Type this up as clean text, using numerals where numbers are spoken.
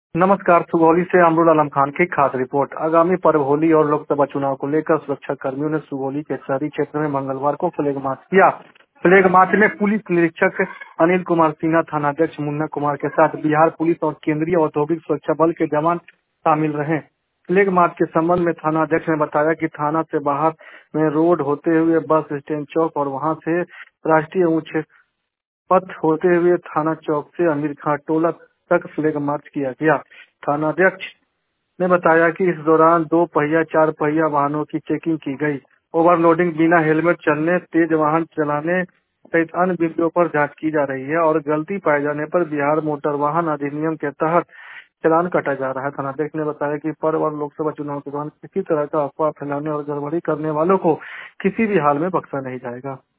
नमस्कार। सुगौली से अमरुल आलम खान की खास रिपोर्ट। आगामी पर्व होली और लोकसभा चुनाव को लेकर सुरक्षा कर्मियों ने सुगौली के शहरी क्षेत्र में मंगलवार को फ्लैग मार्च किया। फ्लैग मार्च में पुलिस निरीक्षक अनिल कुमार सिन्हा, थानाध्यक्ष मुन्ना कुमार के साथ बिहार पुलिस और केंद्रीय औद्योगिक सुरक्षा बल के जवान शामिल रहे। फ्लैग मार्च के संबंध में थानाध्यक्ष ने बताया कि थाना से बाहर में रोड होते हुए बस स्टैंड चौक और वहां से राष्ट्रीय उच्च पथ होते हुए थाना चौक से अमीर खां टोला तक फ्लैग मार्च किया गया। थानाध्यक्ष ने बताया कि इस दौरान 2 पहिया 4 पहिया वाहनों की चेकिंग की गई। ओवरलोडिंग, बिना हेलमेट चलने, तेज वाहन चलाने सहित अन्य बिंदुओं पर जांच की जा रही है और गलती पाए जाने पर बिहार मोटर वाहन अधिनियम के तहत चालान काटा जा रहा है। थानाध्यक्ष ने बताया कि पर्व और लोकसभा चुनाव के दौरान किसी तरह का अफवाह फैलाने और गड़बड़ी करने वालों को किसी भी हाल में बख्शा नहीं जाएगा।